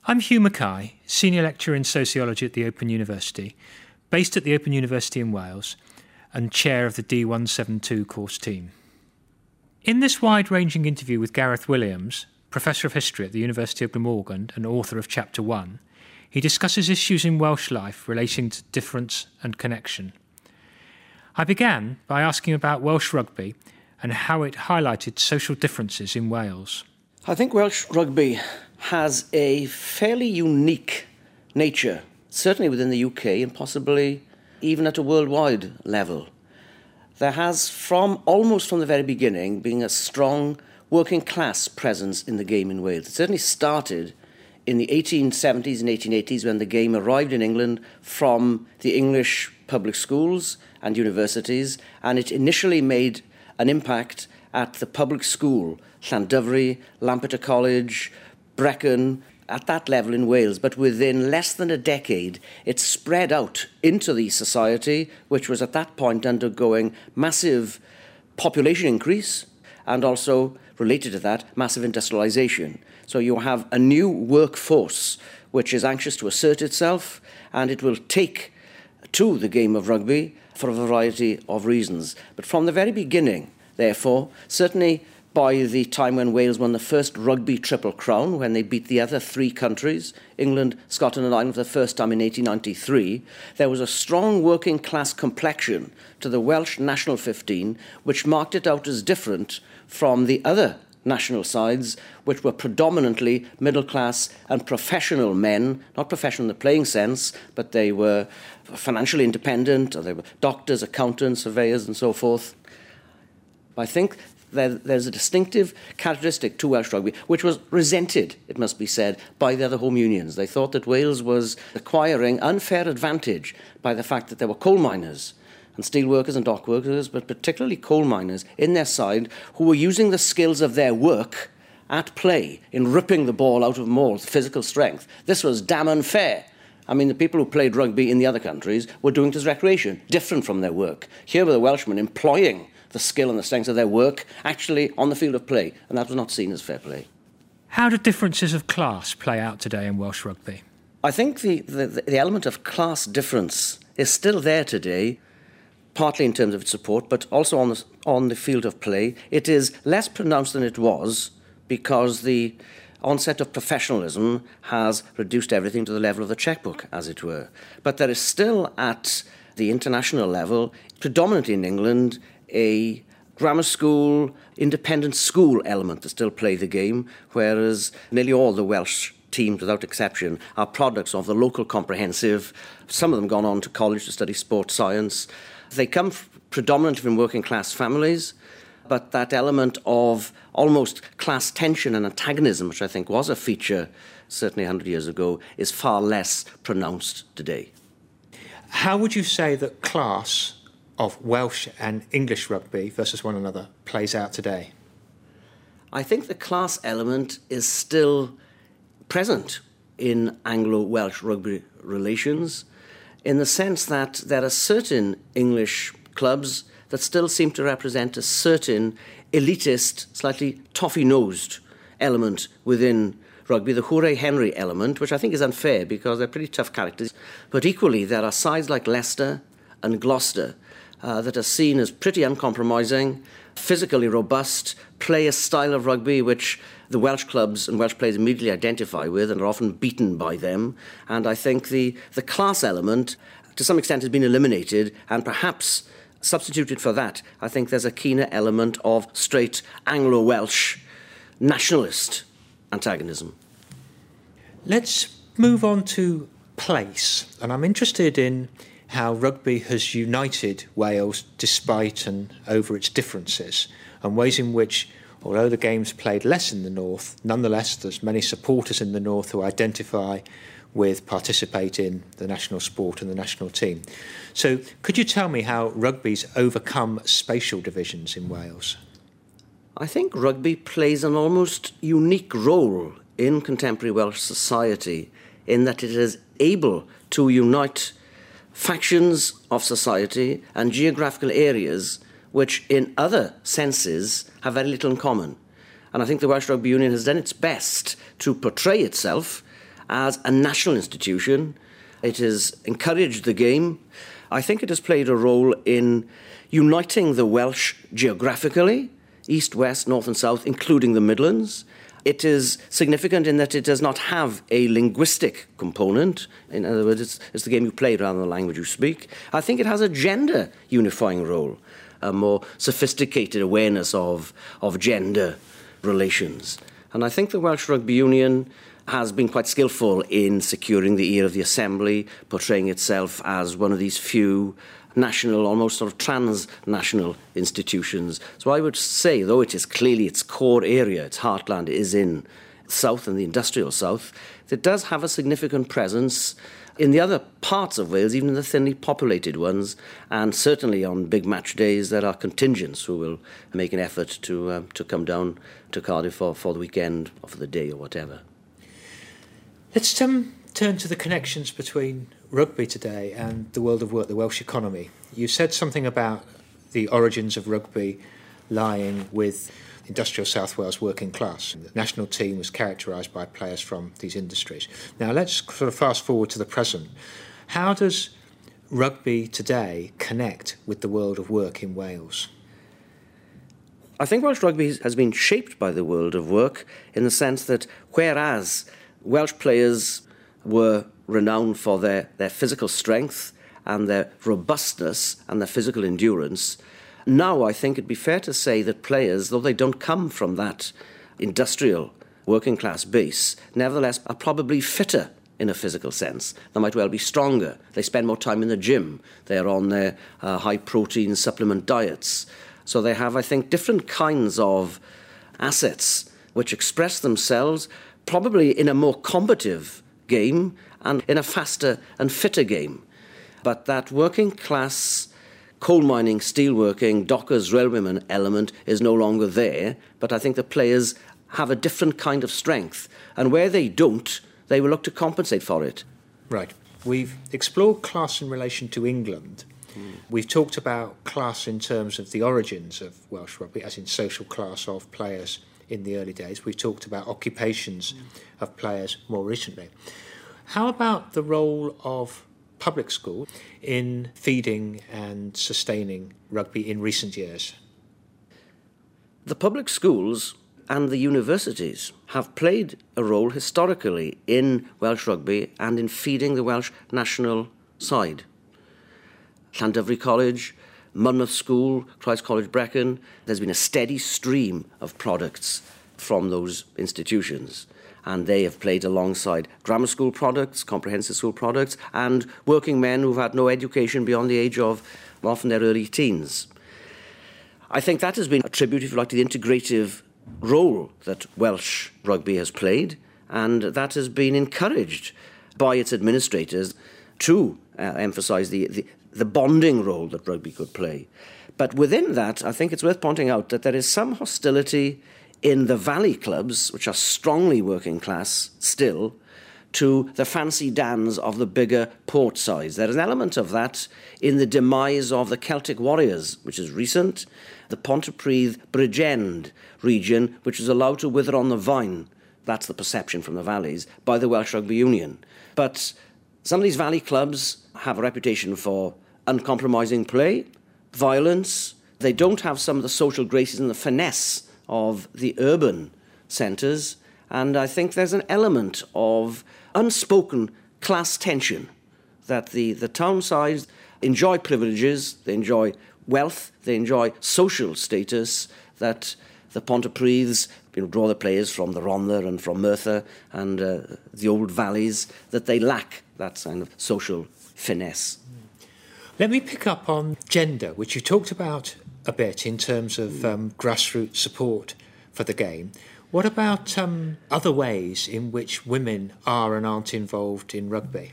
I'm Hugh Mackay, Senior Lecturer in Sociology at the Open University, based at the Open University in Wales, and Chair of the D172 course team. In this wide-ranging interview with Gareth Williams, Professor of History at the University of Glamorgan and author of Chapter 1, he discusses issues in Welsh life relating to difference and connection. I began by asking about Welsh rugby and how it highlighted social differences in Wales. I think Welsh rugby has a fairly unique nature, certainly within the UK and possibly even at a worldwide level. There has, almost from the very beginning, been a strong working class presence in the game in Wales. It certainly started in the 1870s and 1880s when the game arrived in England from the English public schools and universities, and it initially made an impact at the public school, Llandyfri, Lampeter College, Brecon, at that level in Wales. But within less than a decade, it spread out into the society, which was at that point undergoing massive population increase and also, related to that, massive industrialization. So you have a new workforce which is anxious to assert itself, and it will take to the game of rugby for a variety of reasons. But from the very beginning, therefore, certainly by the time when Wales won the first rugby Triple Crown, when they beat the other three countries, England, Scotland and Ireland for the first time in 1893, there was a strong working class complexion to the Welsh national 15, which marked it out as different from the other national sides, which were predominantly middle class and professional men, not professional in the playing sense, but they were financially independent, or they were doctors, accountants, surveyors and so forth. I think there's a distinctive characteristic to Welsh rugby, which was resented, it must be said, by the other home unions. They thought that Wales was acquiring unfair advantage by the fact that there were coal miners and steel workers and dock workers, but particularly coal miners in their side, who were using the skills of their work at play in ripping the ball out of mauls, physical strength. This was damn unfair. I mean, the people who played rugby in the other countries were doing it as recreation, different from their work. Here were the Welshmen employing the skill and the strength of their work actually on the field of play, and that was not seen as fair play. How do differences of class play out today in Welsh rugby? I think the element of class difference is still there today, partly in terms of its support, but also on the field of play. It is less pronounced than it was because the onset of professionalism has reduced everything to the level of the chequebook, as it were. But there is still, at the international level, predominantly in England, a grammar school, independent school element to still play the game, whereas nearly all the Welsh teams, without exception, are products of the local comprehensive. Some of them gone on to college to study sports science. They come predominantly from working class families, but that element of almost class tension and antagonism, which I think was a feature certainly 100 years ago, is far less pronounced today. How would you say that class of Welsh and English rugby versus one another plays out today? I think the class element is still present in Anglo-Welsh rugby relations, in the sense that there are certain English clubs that still seem to represent a certain elitist, slightly toffee-nosed element within rugby, the Hooray Henry element, which I think is unfair because they're pretty tough characters. But equally, there are sides like Leicester and Gloucester that are seen as pretty uncompromising, physically robust, play a style of rugby which the Welsh clubs and Welsh players immediately identify with and are often beaten by them. And I think the class element, to some extent, has been eliminated, and perhaps substituted for that, I think there's a keener element of straight Anglo-Welsh nationalist antagonism. Let's move on to place, and I'm interested in how rugby has united Wales despite and over its differences, and ways in which, although the game's played less in the north, nonetheless there's many supporters in the north who identify with, participate in the national sport and the national team. So could you tell me how rugby's overcome spatial divisions in Wales? I think rugby plays an almost unique role in contemporary Welsh society in that it is able to unite factions of society and geographical areas which in other senses have very little in common. And I think the Welsh Rugby Union has done its best to portray itself as a national institution. It has encouraged the game. I think it has played a role in uniting the Welsh geographically, east, west, north and south, including the Midlands. It is significant in that it does not have a linguistic component. In other words, it's the game you play rather than the language you speak. I think it has a gender unifying role, a more sophisticated awareness of gender relations. And I think the Welsh Rugby Union has been quite skillful in securing the ear of the Assembly, portraying itself as one of these few national, almost sort of transnational institutions. So I would say, though it is clearly its core area, its heartland is in south and the industrial south, it does have a significant presence in the other parts of Wales, even the thinly populated ones, and certainly on big match days there are contingents who will make an effort to come down to Cardiff for the weekend or for the day or whatever. Let's turn to the connections between rugby today and the world of work, the Welsh economy. You said something about the origins of rugby lying with industrial South Wales working class. The national team was characterised by players from these industries. Now let's sort of fast forward to the present. How does rugby today connect with the world of work in Wales? I think Welsh rugby has been shaped by the world of work in the sense that whereas Welsh players were renowned for their physical strength and their robustness and their physical endurance, now I think it'd be fair to say that players, though they don't come from that industrial working class base, nevertheless are probably fitter in a physical sense. They might well be stronger. They spend more time in the gym. They're on their high protein supplement diets. So they have, I think, different kinds of assets which express themselves probably in a more combative game and in a faster and fitter game. But that working class coal mining, steelworking, dockers, railwaymen element is no longer there. But I think the players have a different kind of strength. And where they don't, they will look to compensate for it. Right. We've explored class in relation to England. We've talked about class in terms of the origins of Welsh rugby, as in social class of players in the early days. We've talked about occupations of players more recently. How about the role of public school in feeding and sustaining rugby in recent years? The public schools and the universities have played a role historically in Welsh rugby and in feeding the Welsh national side. Llandovery College, Monmouth School, Christ College Brecon, there's been a steady stream of products from those institutions. And they have played alongside grammar school products, comprehensive school products, and working men who've had no education beyond the age of often their early teens. I think that has been a tribute, if you like, to the integrative role that Welsh rugby has played, and that has been encouraged by its administrators to emphasise the bonding role that rugby could play. But within that, I think it's worth pointing out that there is some hostility in the valley clubs, which are strongly working class still, to the fancy dans of the bigger port sides. There is an element of that in the demise of the Celtic Warriors, which is recent, the Pontypridd Bridgend region, which is allowed to wither on the vine, that's the perception from the valleys, by the Welsh Rugby Union. But some of these valley clubs have a reputation for uncompromising play, violence. They don't have some of the social graces and the finesse of the urban centres, and I think there's an element of unspoken class tension that the town sides enjoy privileges, they enjoy wealth, they enjoy social status that the Pontypridd's draw the players from the Rhondda and from Merthyr and the old valleys, that they lack that kind of social finesse. Let me pick up on gender, which you talked about a bit in terms of grassroots support for the game. What about other ways in which women are and aren't involved in rugby?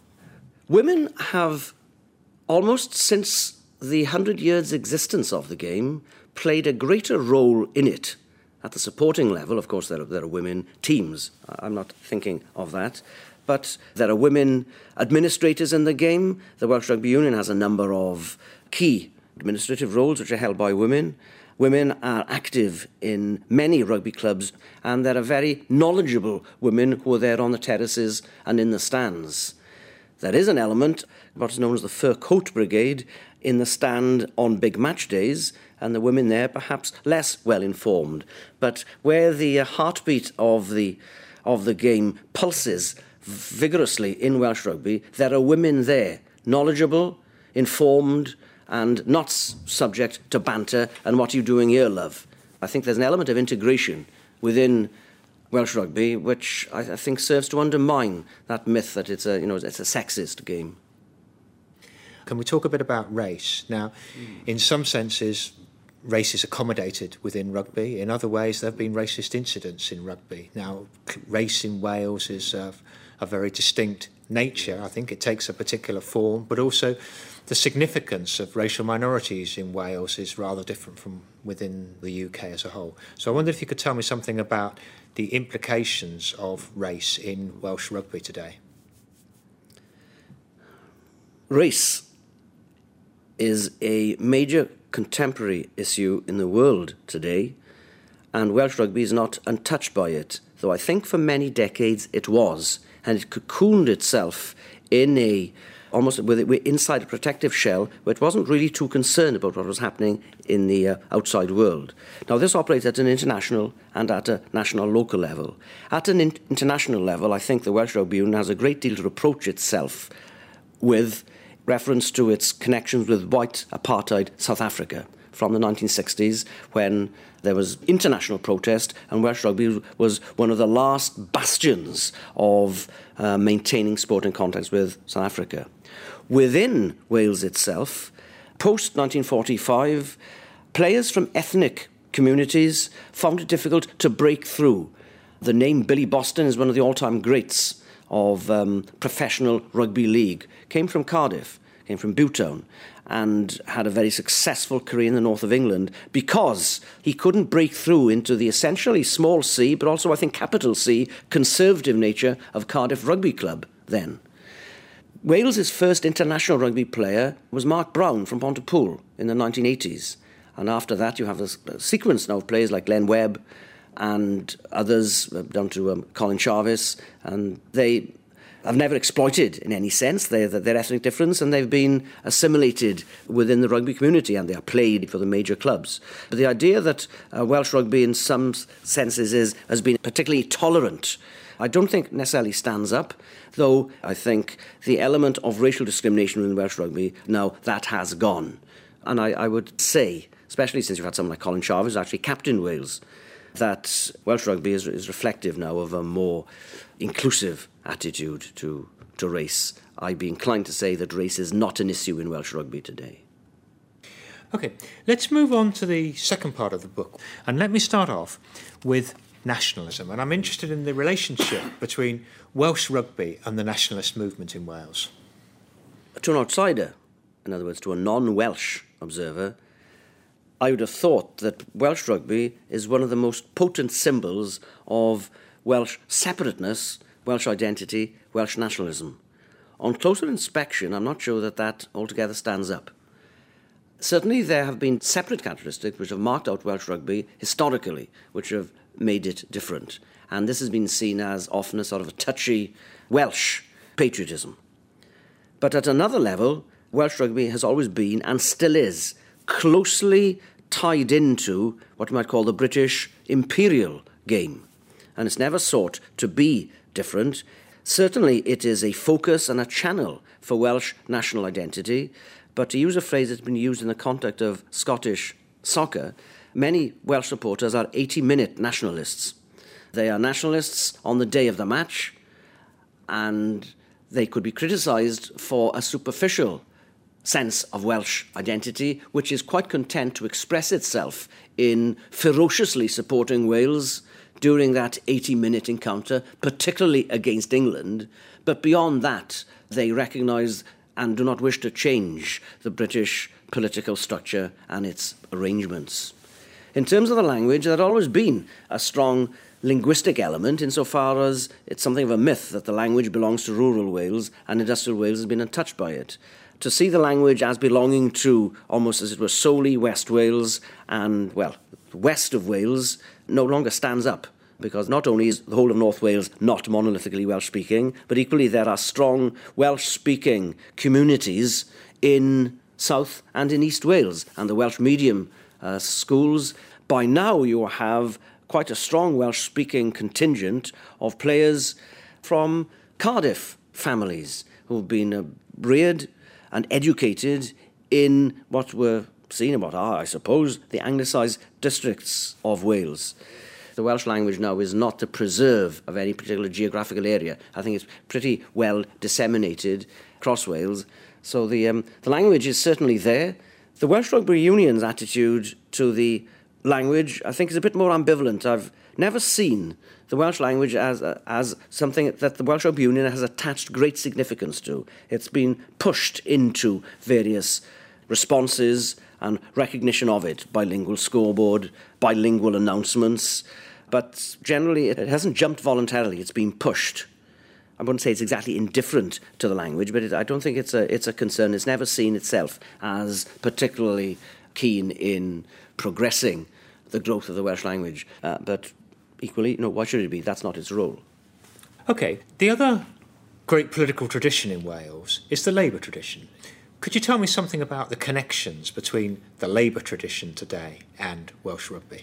Women have, almost since the 100 years existence of the game, played a greater role in it. At the supporting level, of course, there are women teams. I'm not thinking of that. But there are women administrators in the game. The Welsh Rugby Union has a number of key administrative roles which are held by women. Women are active in many rugby clubs, and there are very knowledgeable women who are there on the terraces and in the stands. There is an element, what is known as the fur coat brigade, in the stand on big match days, and the women there perhaps less well informed. But where the heartbeat of the game pulses vigorously in Welsh rugby, there are women there, knowledgeable, informed, and not subject to banter and what are you doing here, love. I think there's an element of integration within Welsh rugby which I think serves to undermine that myth that it's a sexist game. Can we talk a bit about race? Now, in some senses, race is accommodated within rugby. In other ways, there have been racist incidents in rugby. Now, race in Wales is a very distinct nature. I think it takes a particular form, but also the significance of racial minorities in Wales is rather different from within the UK as a whole. So I wonder if you could tell me something about the implications of race in Welsh rugby today. Race is a major contemporary issue in the world today, and Welsh rugby is not untouched by it, though I think for many decades it was, and it cocooned itself in almost inside a protective shell where it wasn't really too concerned about what was happening in the outside world. Now, this operates at an international and at a national local level. At an international level, I think the Welsh Rugby Union has a great deal to reproach itself with reference to its connections with white apartheid South Africa from the 1960s, when there was international protest and Welsh rugby was one of the last bastions of maintaining sporting contacts with South Africa. Within Wales itself, post-1945, players from ethnic communities found it difficult to break through. The name Billy Boston is one of the all-time greats of professional rugby league. Came from Cardiff, came from Butone, and had a very successful career in the north of England because he couldn't break through into the essentially small C, but also I think capital C, conservative nature of Cardiff Rugby Club then. Wales's first international rugby player was Mark Brown from Pontypool in the 1980s. And after that, you have a sequence now of players like Glenn Webb and others, down to Colin Jarvis, and they have never exploited, in any sense, their ethnic difference, and they've been assimilated within the rugby community, and they are played for the major clubs. But the idea that Welsh rugby, in some senses, has been particularly tolerant, I don't think necessarily stands up, though I think the element of racial discrimination within Welsh rugby, now that has gone. And I would say, especially since you've had someone like Colin Jarvis, who's actually captain Wales, that Welsh rugby is reflective now of a more inclusive attitude to race. I'd be inclined to say that race is not an issue in Welsh rugby today. OK, let's move on to the second part of the book. And let me start off with nationalism. And I'm interested in the relationship between Welsh rugby and the nationalist movement in Wales. To an outsider, in other words, to a non-Welsh observer, I would have thought that Welsh rugby is one of the most potent symbols of Welsh separateness, Welsh identity, Welsh nationalism. On closer inspection, I'm not sure that altogether stands up. Certainly there have been separate characteristics which have marked out Welsh rugby historically, which have made it different. And this has been seen as often a sort of a touchy Welsh patriotism. But at another level, Welsh rugby has always been, and still is, closely tied into what you might call the British imperial game. And it's never sought to be different. Certainly it is a focus and a channel for Welsh national identity, but to use a phrase that's been used in the context of Scottish soccer, many Welsh supporters are 80-minute nationalists. They are nationalists on the day of the match, and they could be criticised for a superficial sense of Welsh identity, which is quite content to express itself in ferociously supporting Wales during that 80-minute encounter, particularly against England. But beyond that, they recognise and do not wish to change the British political structure and its arrangements. In terms of the language, there had always been a strong linguistic element insofar as it's something of a myth that the language belongs to rural Wales and industrial Wales has been untouched by it. to see the language as belonging to almost as it were solely West Wales and, well, west of Wales no longer stands up, because not only is the whole of North Wales not monolithically Welsh-speaking, but equally there are strong Welsh-speaking communities in South and in East Wales, and the Welsh medium schools. By now you have quite a strong Welsh-speaking contingent of players from Cardiff families who've been reared and educated in what were seen in what are, I suppose, the anglicised districts of Wales. The Welsh language now is not the preserve of any particular geographical area. I think it's pretty well disseminated across Wales. So the language is certainly there. The Welsh Rugby Union's attitude to the language, I think, is a bit more ambivalent. I've never seen the Welsh language as something that the Welsh Rugby Union has attached great significance to. It's been pushed into various responses and recognition of it, bilingual scoreboard, bilingual announcements, but generally it hasn't jumped voluntarily, it's been pushed. I wouldn't say it's exactly indifferent to the language, but I don't think it's a concern. It's never seen itself as particularly keen in progressing the growth of the Welsh language. But equally, why should it be? That's not its role. OK, the other great political tradition in Wales is the Labour tradition. Could you tell me something about the connections between the Labour tradition today and Welsh rugby?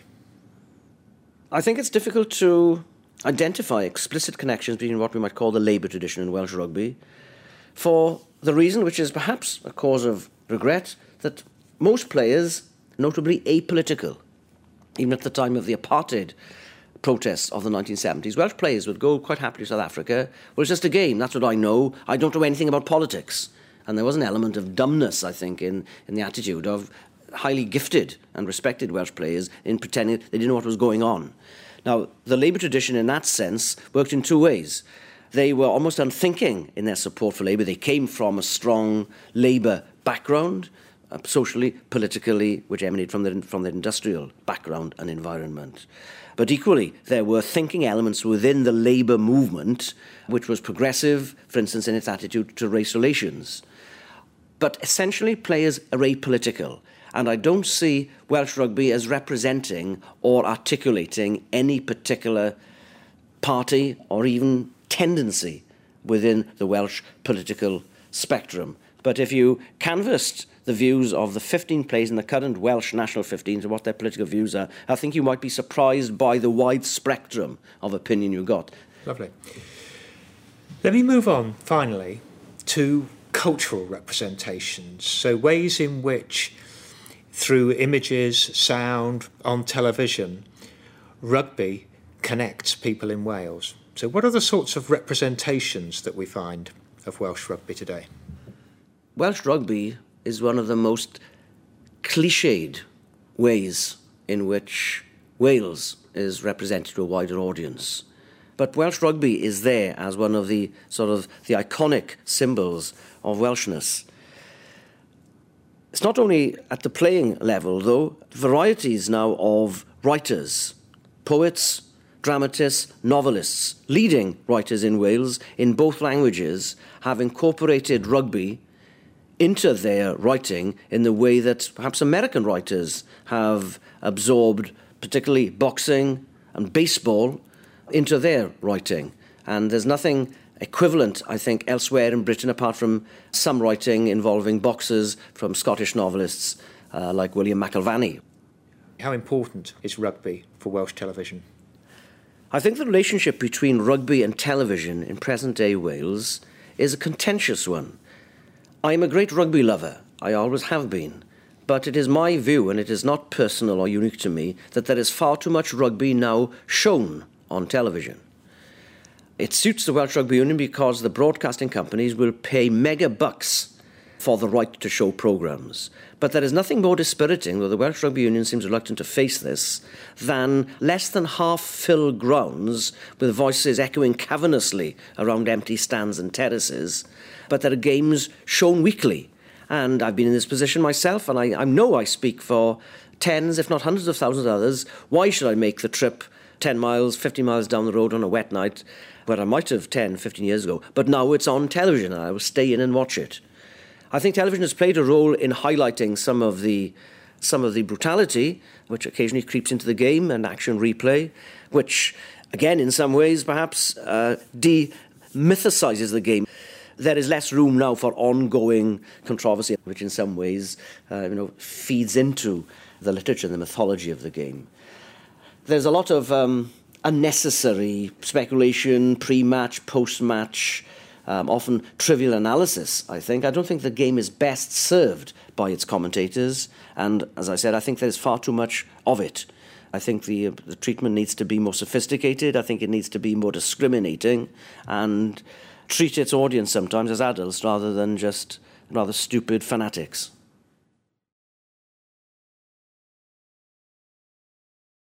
I think it's difficult to identify explicit connections between what we might call the Labour tradition and Welsh rugby, for the reason, which is perhaps a cause of regret, that most players, notably apolitical, even at the time of the apartheid protests of the 1970s, Welsh players would go quite happily to South Africa. Well, it's just a game, that's what I know. I don't know anything about politics. And there was an element of dumbness, I think, in the attitude of highly gifted and respected Welsh players in pretending they didn't know what was going on. Now, the Labour tradition in that sense worked in two ways. They were almost unthinking in their support for Labour. They came from a strong Labour background, socially, politically, which emanated from their industrial background and environment. But equally, there were thinking elements within the Labour movement, which was progressive, for instance, in its attitude to race relations. But essentially, players are apolitical. And I don't see Welsh rugby as representing or articulating any particular party or even tendency within the Welsh political spectrum. But if you canvassed the views of the 15 players in the current Welsh national 15 and what their political views are, I think you might be surprised by the wide spectrum of opinion you got. Lovely. Let me move on, finally, to cultural representations. So ways in which, through images, sound, on television, rugby connects people in Wales. So what are the sorts of representations that we find of Welsh rugby today? Welsh rugby is one of the most cliched ways in which Wales is represented to a wider audience. But Welsh rugby is there as one of the the iconic symbols of Welshness. It's not only at the playing level, though. Varieties now of writers, poets, dramatists, novelists, leading writers in Wales in both languages have incorporated rugby into their writing in the way that perhaps American writers have absorbed, particularly boxing and baseball, into their writing. And there's nothing equivalent, I think, elsewhere in Britain, apart from some writing involving boxers from Scottish novelists like William McIlvanney. How important is rugby for Welsh television? I think the relationship between rugby and television in present-day Wales is a contentious one. I am a great rugby lover. I always have been. But it is my view, and it is not personal or unique to me, that there is far too much rugby now shown on television. It suits the Welsh Rugby Union because the broadcasting companies will pay mega bucks for the right to show programmes. But there is nothing more dispiriting, though the Welsh Rugby Union seems reluctant to face this, than less than half-filled grounds with voices echoing cavernously around empty stands and terraces. But there are games shown weekly. And I've been in this position myself, and I know I speak for tens, if not hundreds of thousands of others. Why should I make the trip 10 miles, 50 miles down the road on a wet night, where I might have 10, 15 years ago, but now it's on television and I will stay in and watch it? I think television has played a role in highlighting some of the brutality, which occasionally creeps into the game, and action replay, which, again, in some ways, perhaps demythicizes the game. There is less room now for ongoing controversy, which in some ways, feeds into the literature, the mythology of the game. There's a lot of unnecessary speculation, pre-match, post-match, often trivial analysis, I think. I don't think the game is best served by its commentators, and as I said, I think there's far too much of it. I think the treatment needs to be more sophisticated. I think it needs to be more discriminating and treat its audience sometimes as adults rather than just rather stupid fanatics.